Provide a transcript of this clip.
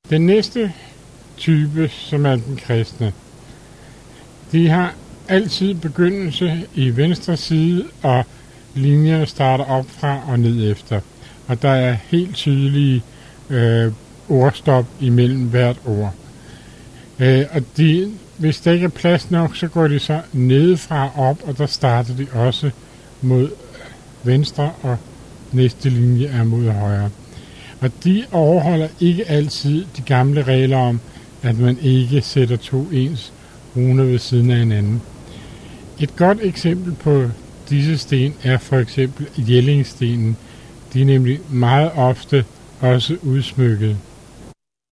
Den næste type, som er den kristne, de har altid begyndelse i venstre side, og linjerne starter op fra og ned efter. Og der er helt tydelige ordstop imellem hvert ord. Og hvis der ikke er plads nok, så går de så nedefra op, og der starter de også mod venstre, og næste linje er mod højre. Og de overholder ikke altid de gamle regler om, at man ikke sætter to ens runer ved siden af hinanden. Et godt eksempel på disse sten er for eksempel Jellingstenen. De er nemlig meget ofte også udsmykket.